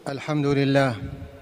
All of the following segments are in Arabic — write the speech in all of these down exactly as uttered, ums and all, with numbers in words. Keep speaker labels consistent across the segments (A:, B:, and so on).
A: الحمد لله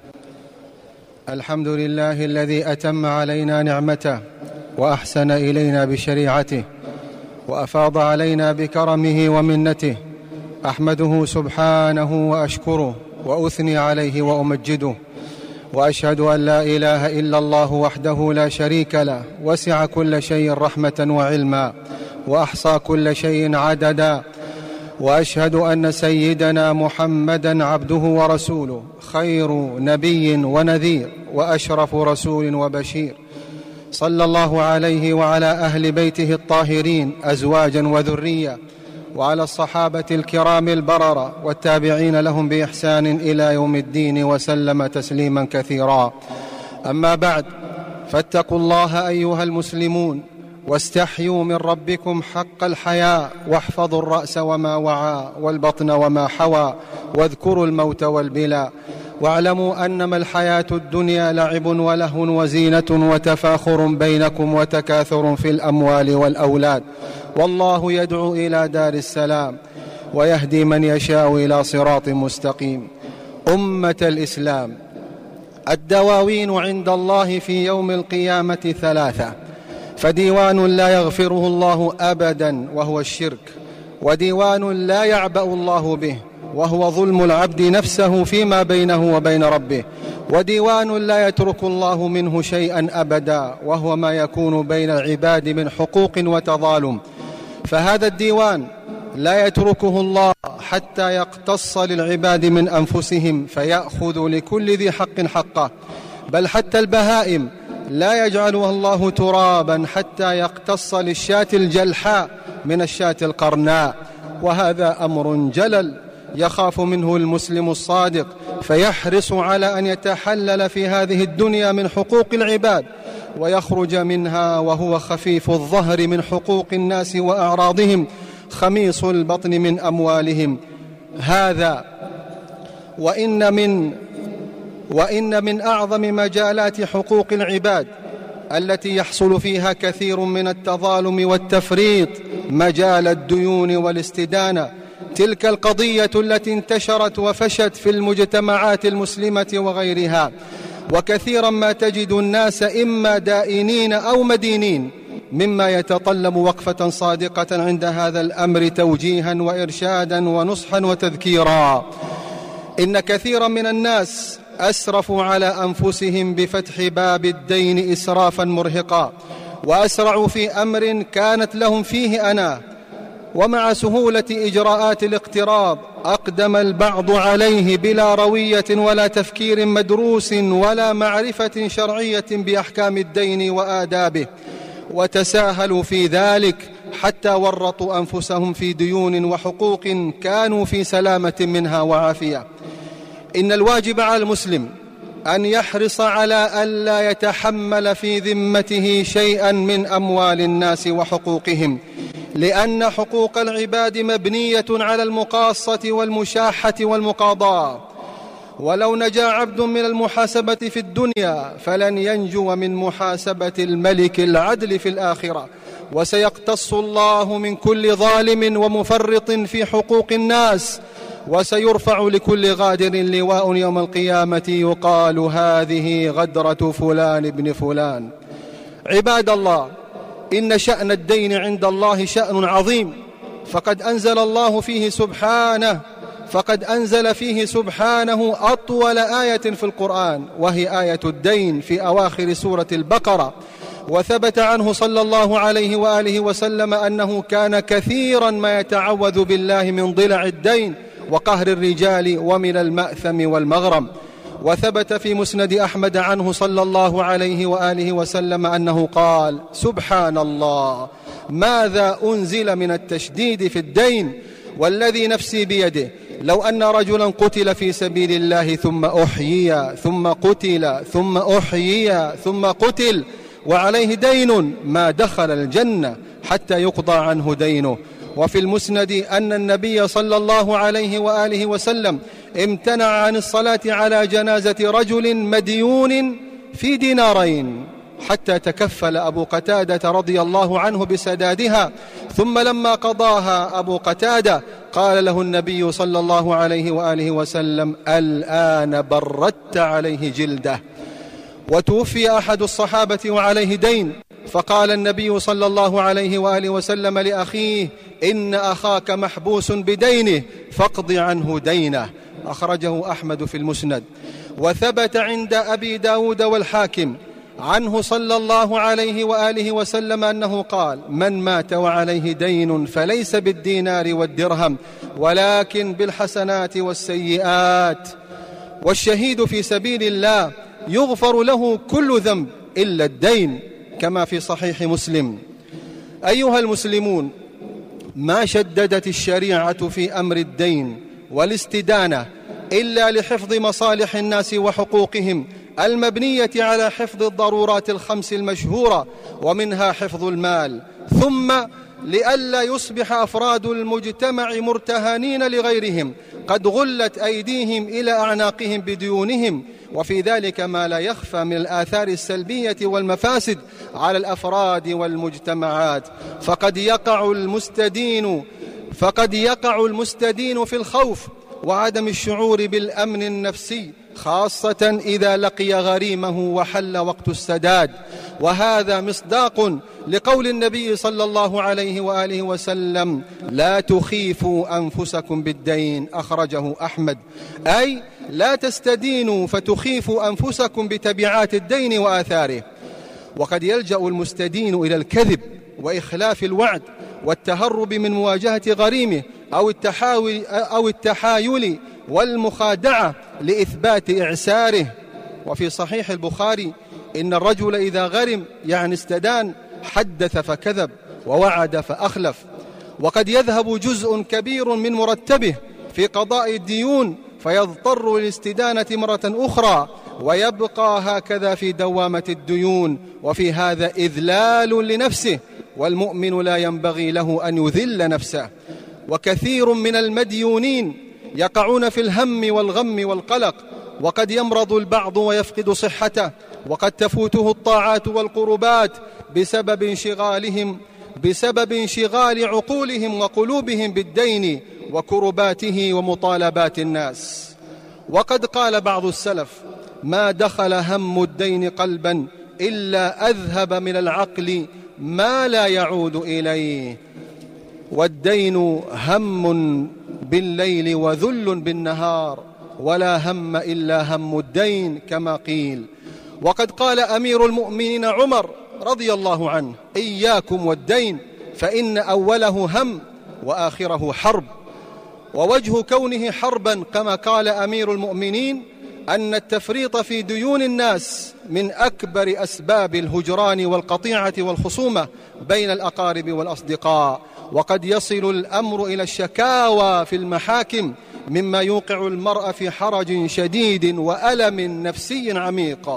A: الحمد لله الذي أتم علينا نعمته وأحسن إلينا بشريعته وأفاض علينا بكرمه ومنته. أحمده سبحانه وأشكره وأثني عليه وأمجده، وأشهد أن لا إله إلا الله وحده لا شريك له، وسع كل شيء رحمة وعلما، وأحصى كل شيء عددا. وأشهد أن سيدنا محمدًا عبده ورسوله، خير نبي ونذير، وأشرف رسول وبشير، صلى الله عليه وعلى أهل بيته الطاهرين أزواجا وذرية، وعلى الصحابة الكرام البررة والتابعين لهم بإحسان إلى يوم الدين، وسلم تسليما كثيرا. أما بعد، فاتقوا الله أيها المسلمون، واستحيوا من ربكم حق الحياء، واحفظوا الرأس وما وعى، والبطن وما حوى، واذكروا الموت والبلاء، واعلموا أنما الحياة الدنيا لعب ولهو وزينة وتفاخر بينكم وتكاثر في الأموال والأولاد، والله يدعو إلى دار السلام ويهدي من يشاء إلى صراط مستقيم. أمة الإسلام، الدواوين عند الله في يوم القيامة ثلاثة: فديوان لا يغفره الله أبدا وهو الشرك، وديوان لا يعبأ الله به وهو ظلم العبد نفسه فيما بينه وبين ربه، وديوان لا يترك الله منه شيئا أبدا وهو ما يكون بين العباد من حقوق وتظالم. فهذا الديوان لا يتركه الله حتى يقتص للعباد من أنفسهم فيأخذ لكل ذي حق حقه، بل حتى البهائم لا يجعلها الله ترابا حتى يقتص للشاة الجلحاء من الشاة القرناء. وهذا أمر جلل يخاف منه المسلم الصادق، فيحرص على أن يتحلل في هذه الدنيا من حقوق العباد ويخرج منها وهو خفيف الظهر من حقوق الناس وأعراضهم، خميص البطن من أموالهم. هذا وإن من وإن من أعظم مجالات حقوق العباد التي يحصل فيها كثير من التظالم والتفريط مجال الديون والاستدانة. تلك القضية التي انتشرت وفشت في المجتمعات المسلمة وغيرها، وكثيرا ما تجد الناس إما دائنين أو مدينين، مما يتطلب وقفة صادقة عند هذا الأمر توجيها وإرشادا ونصحا وتذكيرا. إن كثيرا من الناس أسرفوا على أنفسهم بفتح باب الدين إسرافا مرهقا، وأسرعوا في أمر كانت لهم فيه أناه، ومع سهولة إجراءات الاقتراض أقدم البعض عليه بلا روية ولا تفكير مدروس ولا معرفة شرعية بأحكام الدين وآدابه، وتساهلوا في ذلك حتى ورطوا أنفسهم في ديون وحقوق كانوا في سلامة منها وعافية. إن الواجب على المسلم أن يحرص على ألا يتحمل في ذمته شيئا من أموال الناس وحقوقهم، لأن حقوق العباد مبنية على المقاصة والمشاحة والمقاضاة، ولو نجا عبد من المحاسبة في الدنيا فلن ينجو من محاسبة الملك العدل في الآخرة، وسيقتص الله من كل ظالم ومفرط في حقوق الناس، وسيرفع لكل غادر لواء يوم القيامة يقال هذه غدرة فلان ابن فلان. عباد الله، إن شأن الدين عند الله شأن عظيم، فقد أنزل الله فيه سبحانه فقد أنزل فيه سبحانه أطول آية في القرآن، وهي آية الدين في أواخر سورة البقرة. وثبت عنه صلى الله عليه وآله وسلم أنه كان كثيرا ما يتعوذ بالله من ضلع الدين وقهر الرجال ومن المأثم والمغرم. وثبت في مسند أحمد عنه صلى الله عليه وآله وسلم أنه قال: سبحان الله، ماذا أنزل من التشديد في الدين، والذي نفسي بيده لو أن رجلا قتل في سبيل الله ثم أحيي ثم قتل ثم أحيي ثم قتل وعليه دين ما دخل الجنة حتى يقضى عنه دينه. وفي المسند أن النبي صلى الله عليه وآله وسلم امتنع عن الصلاة على جنازة رجل مديون في دينارين، حتى تكفل أبو قتادة رضي الله عنه بسدادها. ثم لما قضاها أبو قتادة قال له النبي صلى الله عليه وآله وسلم: الآن بردت عليه جلده. وتوفي أحد الصحابة وعليه دين، فقال النبي صلى الله عليه وآله وسلم لأخيه: إن أخاك محبوس بدينه فاقض عنه دينه. أخرجه أحمد في المسند. وثبت عند أبي داود والحاكم عنه صلى الله عليه وآله وسلم أنه قال: من مات وعليه دين فليس بالدينار والدرهم ولكن بالحسنات والسيئات. والشهيد في سبيل الله يغفر له كل ذنب إلا الدين، كما في صحيح مسلم. أيها المسلمون، ما شددت الشريعة في أمر الدين والاستدانة إلا لحفظ مصالح الناس وحقوقهم المبنية على حفظ الضرورات الخمس المشهورة، ومنها حفظ المال، ثم لئلا يصبح أفراد المجتمع مرتهنين لغيرهم قد غلت أيديهم إلى أعناقهم بديونهم. وفي ذلك ما لا يخفى من الآثار السلبية والمفاسد على الأفراد والمجتمعات. فقد يقع المستدين فقد يقع المستدين في الخوف وعدم الشعور بالأمن النفسي، خاصة إذا لقي غريمه وحل وقت السداد. وهذا مصداق لقول النبي صلى الله عليه وآله وسلم: لا تخيفوا أنفسكم بالدين. أخرجه أحمد. أي لا تستدينوا فتخيفوا أنفسكم بتبعات الدين وآثاره. وقد يلجأ المستدين إلى الكذب وإخلاف الوعد والتهرب من مواجهة غريمه أو التحاول أو التحايل والمخادعة لإثبات إعساره. وفي صحيح البخاري: إن الرجل إذا غرم يعني استدان حدث فكذب ووعد فأخلف. وقد يذهب جزء كبير من مرتبه في قضاء الديون فيضطر للاستدانة مرة أخرى، ويبقى هكذا في دوامة الديون، وفي هذا إذلال لنفسه، والمؤمن لا ينبغي له أن يذل نفسه. وكثير من المديونين يقعون في الهم والغم والقلق، وقد يمرض البعض ويفقد صحته، وقد تفوته الطاعات والقربات بسبب انشغالهم بسبب انشغال عقولهم وقلوبهم بالدين وكرباته ومطالبات الناس. وقد قال بعض السلف: ما دخل هم الدين قلبا إلا أذهب من العقل ما لا يعود إليه. والدين هم بالليل وذل بالنهار، ولا هم إلا هم الدين كما قيل. وقد قال أمير المؤمنين عمر رضي الله عنه: إياكم والدين فإن أوله هم وآخره حرب. ووجه كونه حربا كما قال أمير المؤمنين أن التفريط في ديون الناس من أكبر أسباب الهجران والقطيعة والخصومة بين الأقارب والأصدقاء، وقد يصل الأمر إلى الشكاوى في المحاكم مما يوقع المرء في حرج شديد وألم نفسي عميق.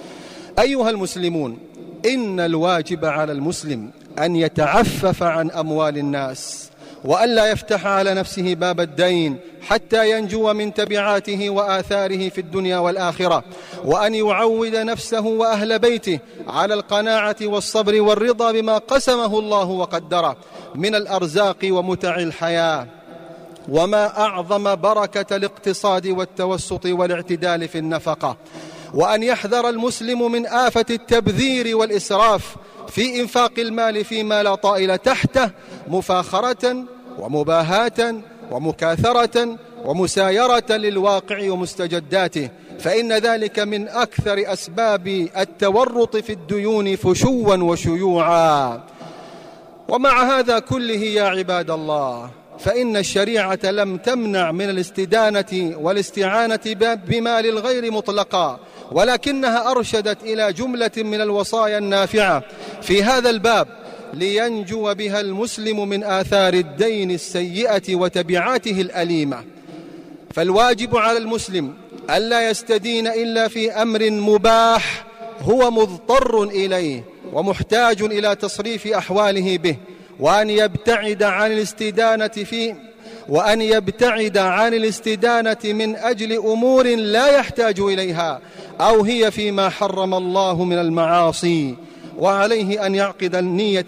A: أيها المسلمون، إن الواجب على المسلم أن يتعفف عن أموال الناس، وألا يفتح على نفسه باب الدين حتى ينجو من تبعاته وآثاره في الدنيا والآخرة، وأن يعود نفسه وأهل بيته على القناعة والصبر والرضا بما قسمه الله وقدره من الأرزاق ومتع الحياة. وما أعظم بركة الاقتصاد والتوسط والاعتدال في النفقة. وأن يحذر المسلم من آفة التبذير والإسراف في إنفاق المال فيما لا طائل تحته، مفاخرة ومباهاة ومكاثرة ومسايرة للواقع ومستجداته، فإن ذلك من أكثر أسباب التورط في الديون فشوا وشيوعا. ومع هذا كله يا عباد الله، فإن الشريعة لم تمنع من الاستدانة والاستعانة بمال الغير مطلقا، ولكنها أرشدت إلى جملة من الوصايا النافعة في هذا الباب لينجو بها المسلم من آثار الدين السيئة وتبعاته الأليمة. فالواجب على المسلم ألا يستدين إلا في أمر مباح هو مضطر إليه ومحتاج إلى تصريف أحواله به، وأن يبتعد عن الاستدانة فيه وأن يبتعد عن الاستدانة من أجل أمور لا يحتاج إليها أو هي فيما حرم الله من المعاصي. وعليه أن يعقد النية,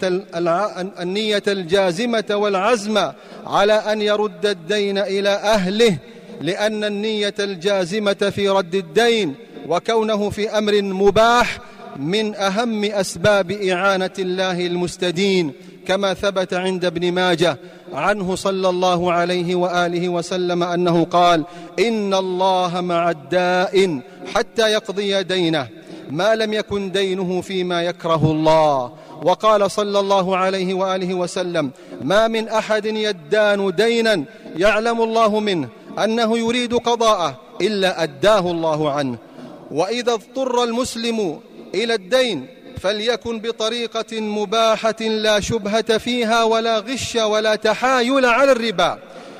A: النية الجازمة والعزم على أن يرد الدين إلى أهله، لأن النية الجازمة في رد الدين وكونه في أمر مباح من أهم أسباب إعانة الله المستدين، كما ثبت عند ابن ماجه عنه صلى الله عليه وآله وسلم أنه قال: إن الله مع الدائن حتى يقضي دينه ما لم يكن دينه فيما يكره الله. وقال صلى الله عليه وآله وسلم: ما من أحد يدان دينا يعلم الله منه أنه يريد قضاءه إلا أداه الله عنه. وإذا اضطر المسلم إلى الدين فليكن بطريقة مباحة لا شبهة فيها ولا غش ولا تحايل على الربا.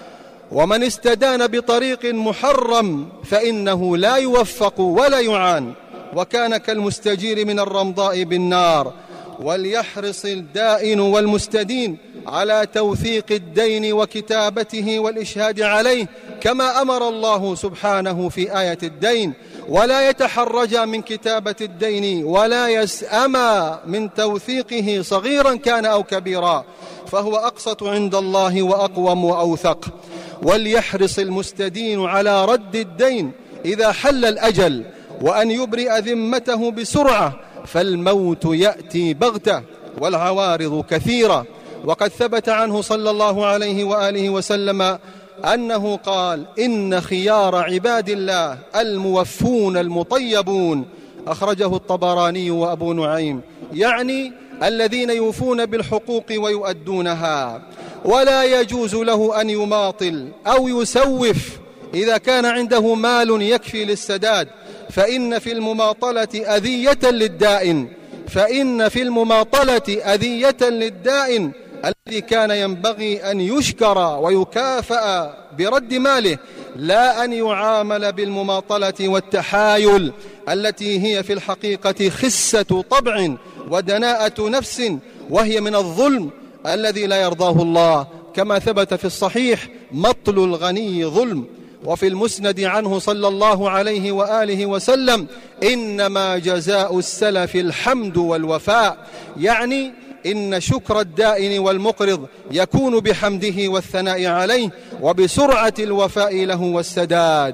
A: ومن استدان بطريق محرم فإنه لا يوفق ولا يعان، وكان كالمستجير من الرمضاء بالنار. وليحرص الدائن والمستدين على توثيق الدين وكتابته والإشهاد عليه كما أمر الله سبحانه في آية الدين، ولا يتحرج من كتابة الدين ولا يسأم من توثيقه صغيرا كان أو كبيرا، فهو أقسط عند الله وأقوم وأوثق. وليحرص المستدين على رد الدين إذا حل الأجل، وأن يبرئ ذمته بسرعة، فالموت يأتي بغتة والعوارض كثيرة. وقد ثبت عنه صلى الله عليه وآله وسلم أنه قال: إن خيار عباد الله الموفون المطيبون. أخرجه الطبراني وأبو نعيم، يعني الذين يوفون بالحقوق ويؤدونها، ولا يجوز له أن يماطل أو يسوف إذا كان عنده مال يكفي للسداد، فإن في المماطلة أذية للدائن فإن في المماطلة أذية للدائن الذي كان ينبغي أن يشكر ويكافأ برد ماله، لا أن يعامل بالمماطلة والتحايل التي هي في الحقيقة خسة طبع ودناءة نفس، وهي من الظلم الذي لا يرضاه الله، كما ثبت في الصحيح: مطل الغني ظلم. وفي المسند عنه صلى الله عليه وآله وسلم: إنما جزاء السلف الحمد والوفاء، يعني إن شكر الدائن والمقرض يكون بحمده والثناء عليه وبسرعة الوفاء له والسداد.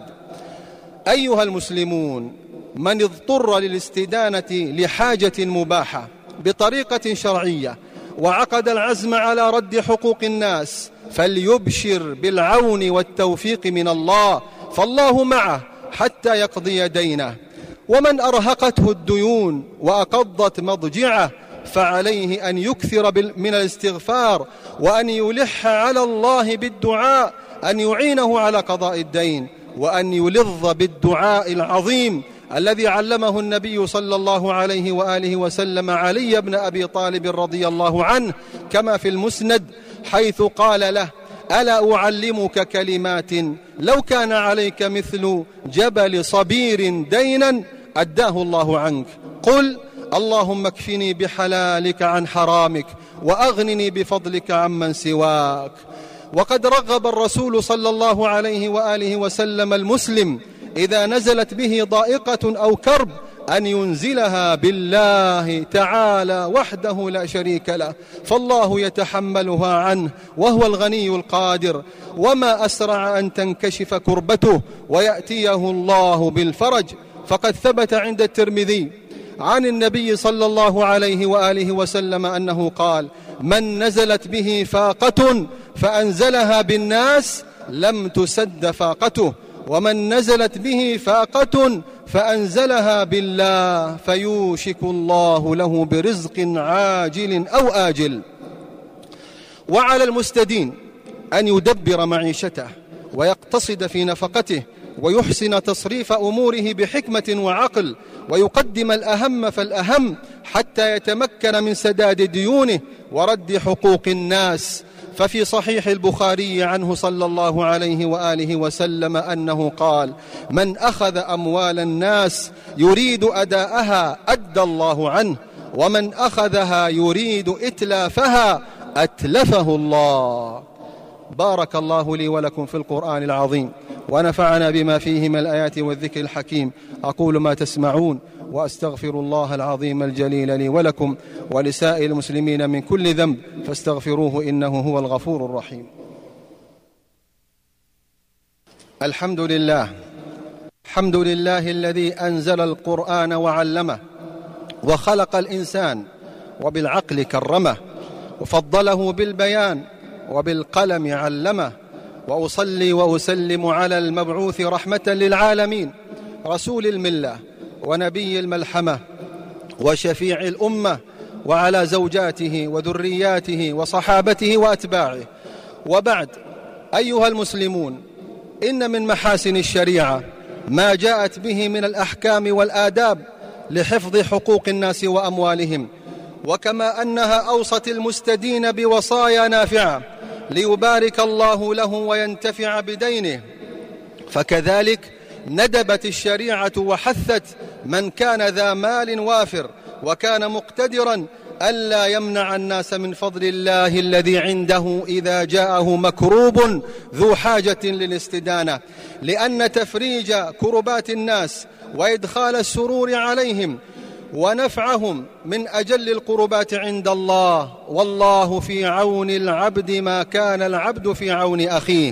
A: أيها المسلمون، من اضطر للاستدانة لحاجة مباحة بطريقة شرعية وعقد العزم على رد حقوق الناس فليبشر بالعون والتوفيق من الله، فالله معه حتى يقضي دينه. ومن أرهقته الديون وأقضت مضجعه فعليه أن يكثر من الاستغفار، وأن يلح على الله بالدعاء أن يعينه على قضاء الدين، وأن يلظ بالدعاء العظيم الذي علمه النبي صلى الله عليه وآله وسلم علي بن أبي طالب رضي الله عنه، كما في المسند، حيث قال له: ألا أعلمك كلمات لو كان عليك مثل جبل صبير دينا أداه الله عنك؟ قل: اللهم اكفني بحلالك عن حرامك وأغنني بفضلك عمن سواك. وقد رغب الرسول صلى الله عليه وآله وسلم المسلم إذا نزلت به ضائقة أو كرب أن ينزلها بالله تعالى وحده لا شريك له، فالله يتحملها عنه وهو الغني القادر. وما أسرع أن تنكشف كربته ويأتيه الله بالفرج. فقد ثبت عند الترمذي عن النبي صلى الله عليه وآله وسلم أنه قال: من نزلت به فاقة فأنزلها بالناس لم تسد فاقته، ومن نزلت به فاقة فأنزلها بالله فيوشك الله له برزق عاجل أو آجل. وعلى المستدين أن يدبر معيشته ويقتصد في نفقته ويحسن تصريف أموره بحكمة وعقل، ويقدم الأهم فالأهم حتى يتمكن من سداد ديونه ورد حقوق الناس. ففي صحيح البخاري عنه صلى الله عليه وآله وسلم أنه قال: من أخذ أموال الناس يريد أداءها أدى الله عنه، ومن أخذها يريد إتلافها أتلفه الله. بارك الله لي ولكم في القرآن العظيم ونفعنا بما فيه من الآيات والذكر الحكيم. أقول ما تسمعون وأستغفر الله العظيم الجليل لي ولكم ولسائر المسلمين من كل ذنب فاستغفروه إنه هو الغفور الرحيم. الحمد لله الحمد لله الذي أنزل القرآن وعلمه وخلق الإنسان وبالعقل كرمه وفضله بالبيان وبالقلم علمه. وأصلي وأسلم على المبعوث رحمة للعالمين رسول الملة ونبي الملحمة وشفيع الأمة وعلى زوجاته وذرياته وصحابته وأتباعه. وبعد، أيها المسلمون، إن من محاسن الشريعة ما جاءت به من الأحكام والآداب لحفظ حقوق الناس وأموالهم، وكما أنها أوصت المستدين بوصايا نافعة ليبارك الله له وينتفع بدينه، فكذلك ندبت الشريعة وحثت من كان ذا مال وافر وكان مقتدرا ألا يمنع الناس من فضل الله الذي عنده إذا جاءه مكروب ذو حاجة للاستدانة، لأن تفريج كربات الناس وإدخال السرور عليهم ونفعهم من أجل القربات عند الله، والله في عون العبد ما كان العبد في عون أخيه،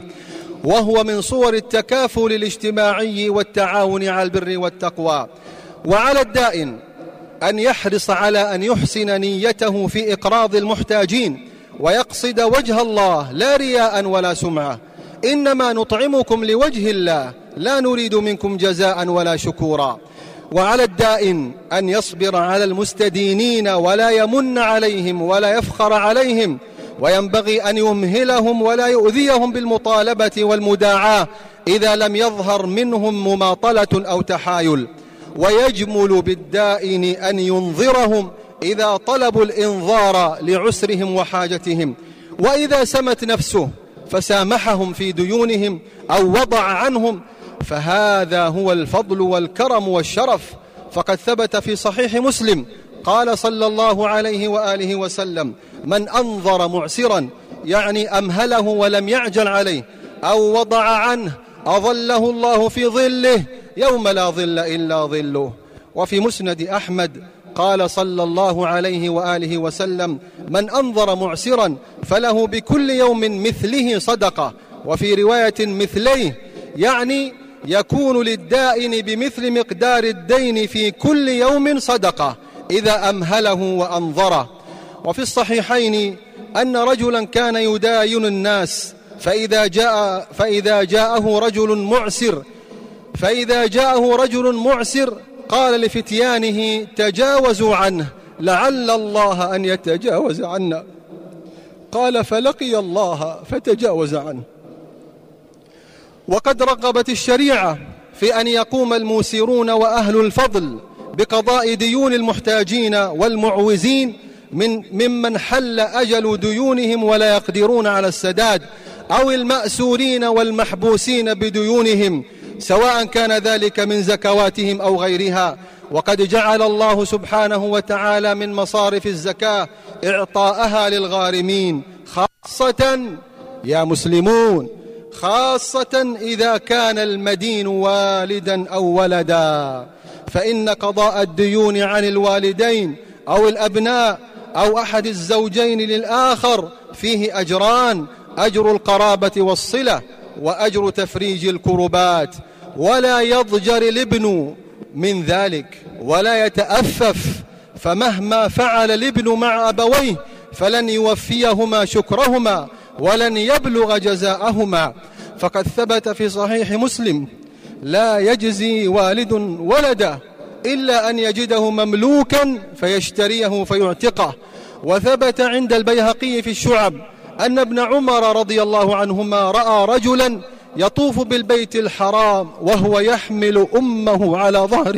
A: وهو من صور التكافل الاجتماعي والتعاون على البر والتقوى. وعلى الدائن أن يحرص على أن يحسن نيته في إقراض المحتاجين ويقصد وجه الله لا رياء ولا سمعة، إنما نطعمكم لوجه الله لا نريد منكم جزاء ولا شكورا. وعلى الدائن أن يصبر على المستدينين ولا يمن عليهم ولا يفخر عليهم، وينبغي أن يمهلهم ولا يؤذيهم بالمطالبة والمداعاة إذا لم يظهر منهم مماطلة أو تحايل. ويجمل بالدائن أن ينظرهم إذا طلبوا الإنظار لعسرهم وحاجتهم، وإذا سمت نفسه فسامحهم في ديونهم أو وضع عنهم، فهذا هو الفضل والكرم والشرف. فقد ثبت في صحيح مسلم قال صلى الله عليه وآله وسلم: من أنظر معسرا، يعني أمهله ولم يعجل عليه، أو وضع عنه، أظله الله في ظله يوم لا ظل إلا ظله. وفي مسند أحمد قال صلى الله عليه وآله وسلم: من أنظر معسرا فله بكل يوم مثله صدقة، وفي رواية مثليه، يعني يكون للدائن بمثل مقدار الدين في كل يوم صدقة إذا أمهله وأنظره. وفي الصحيحين أن رجلا كان يداين الناس فإذا جاء فإذا جاءه رجل معسر فإذا جاءه رجل معسر قال لفتيانه: تجاوزوا عنه لعل الله أن يتجاوز عنا. قال: فلقي الله فتجاوز عنه. وقد رغبت الشريعة في أن يقوم الموسرون وأهل الفضل بقضاء ديون المحتاجين والمعوزين من ممن حل أجل ديونهم ولا يقدرون على السداد، أو المأسورين والمحبوسين بديونهم، سواء كان ذلك من زكواتهم أو غيرها. وقد جعل الله سبحانه وتعالى من مصارف الزكاة إعطاءها للغارمين، خاصة يا مسلمون، خاصة إذا كان المدين والدا أو ولدا، فإن قضاء الديون عن الوالدين أو الأبناء أو أحد الزوجين للآخر فيه أجران: أجر القرابة والصلة وأجر تفريج الكربات. ولا يضجر الابن من ذلك ولا يتأفف، فمهما فعل الابن مع أبويه فلن يوفيهما شكرهما ولن يبلغ جزاءهما. فقد ثبت في صحيح مسلم: لا يجزي والد ولده إلا أن يجده مملوكا فيشتريه فيعتقه. وثبت عند البيهقي في الشعب أن ابن عمر رضي الله عنهما رأى رجلا يطوف بالبيت الحرام وهو يحمل أمه على ظهره،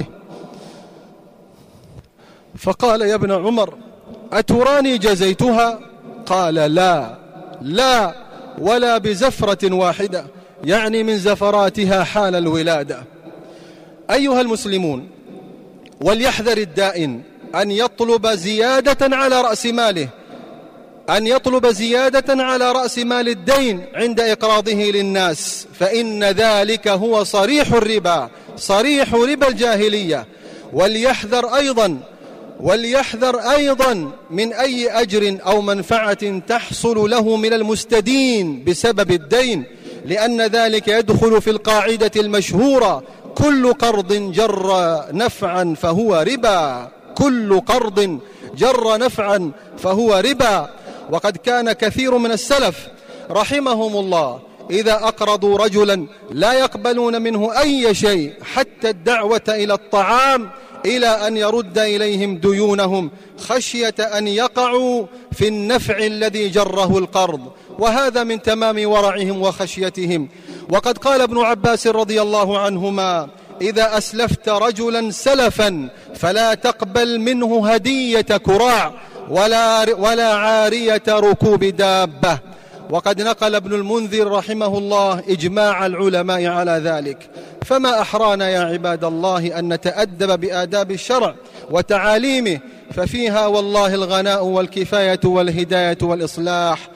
A: فقال: يا ابن عمر، أتراني جزيتها؟ قال: لا لا ولا بزفرة واحدة، يعني من زفراتها حال الولادة. أيها المسلمون، وليحذر الدائن أن يطلب زيادة على رأس ماله أن يطلب زيادة على رأس مال الدين عند إقراضه للناس، فإن ذلك هو صريح الربا، صريح ربا الجاهلية. وليحذر أيضا وليحذر أيضا من أي أجر أو منفعة تحصل له من المستدين بسبب الدين، لأن ذلك يدخل في القاعدة المشهورة: كل قرض جر نفعا فهو ربا، كل قرض جر نفعا فهو ربا. وقد كان كثير من السلف رحمهم الله إذا أقرضوا رجلا لا يقبلون منه أي شيء حتى الدعوة إلى الطعام، إلى أن يرد إليهم ديونهم خشية أن يقعوا في النفع الذي جره القرض، وهذا من تمام ورعهم وخشيتهم. وقد قال ابن عباس رضي الله عنهما: إذا أسلفت رجلا سلفا فلا تقبل منه هدية كراع ولا, ولا عارية ركوب دابة. وقد نقل ابن المنذر رحمه الله إجماع العلماء على ذلك. فما أحرانا يا عباد الله أن نتأدب بآداب الشرع وتعاليمه، ففيها والله الغناء والكفاية والهداية والإصلاح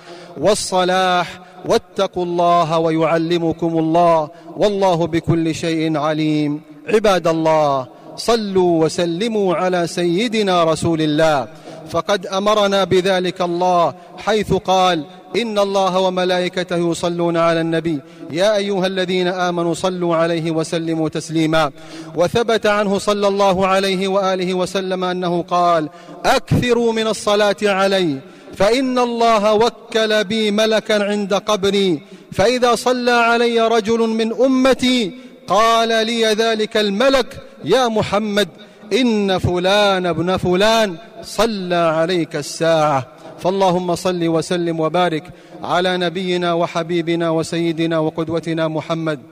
A: والصلاح. واتقوا الله ويعلمكم الله، والله بكل شيء عليم. عباد الله، صلوا وسلموا على سيدنا رسول الله، فقد أمرنا بذلك الله حيث قال: إن الله وملائكته يصلون على النبي يا أيها الذين آمنوا صلوا عليه وسلموا تسليما. وثبت عنه صلى الله عليه وآله وسلم أنه قال: أكثروا من الصلاة علي، فإن الله وكل بي ملكا عند قبري، فإذا صلى علي رجل من أمتي قال لي ذلك الملك: يا محمد، إن فلان ابن فلان صلى عليك الساعة. فاللهم صل وسلم وبارك على نبينا وحبيبنا وسيدنا وقدوتنا محمد،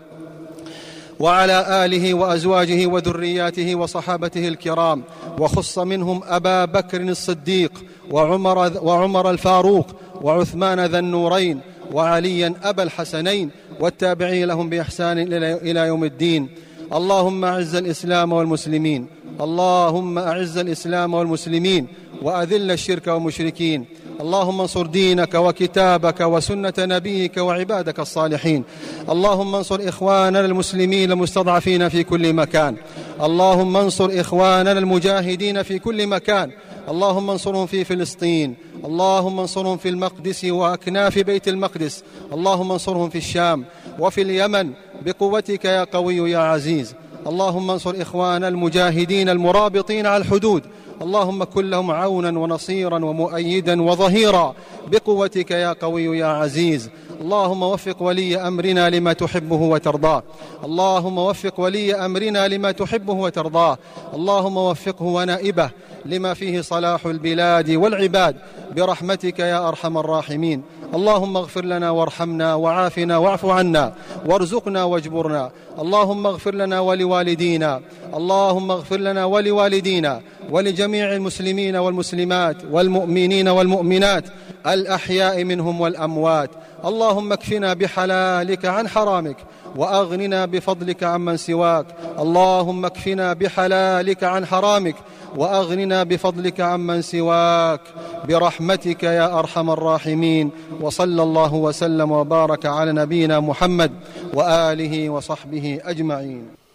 A: وعلى آله وأزواجه وذرياته وصحابته الكرام، وخص منهم أبا بكر الصديق وعمر, وعمر الفاروق وعثمان ذا النورين وعليا أبا الحسنين، والتابعين لهم بإحسان إلى يوم الدين. اللهم أعز الإسلام والمسلمين، اللهم أعز الإسلام والمسلمين وأذل الشرك والمشركين. اللهم انصر دينك وكتابك وسنة نبيك وعبادك الصالحين. اللهم انصر إخواننا المسلمين المستضعفين في كل مكان. اللهم انصر إخواننا المجاهدين في كل مكان. اللهم انصرهم في فلسطين، اللهم انصرهم في المقدس وأكناف بيت المقدس، اللهم انصرهم في الشام وفي اليمن بقوتك يا قوي يا عزيز. اللهم انصر إخواننا المجاهدين المرابطين على الحدود، اللهم كن لهم عونا ونصيرا ومؤيدا وظهيرا بقوتك يا قوي يا عزيز. اللهم وفق ولي أمرنا لما تحبه وترضاه، اللهم وفق ولي أمرنا لما تحبه وترضاه، اللهم وفقه ونائبه لما فيه صلاح البلاد والعباد برحمتك يا أرحم الراحمين. اللهم اغفر لنا وارحمنا وعافنا واعف عنا وارزقنا واجبرنا. اللهم اغفر لنا ولوالدينا، اللهم اغفر لنا ولوالدينا ولجميع المسلمين والمسلمات والمؤمنين والمؤمنات الأحياء منهم والأموات. اللهم اكفنا بحلالك عن حرامك وأغننا بفضلك عمن سواك. اللهم اكفنا بحلالك عن حرامك وأغننا بفضلك عمن سواك برحمتك يا أرحم الراحمين. وصلى الله وسلم وبارك على نبينا محمد وآله وصحبه أجمعين.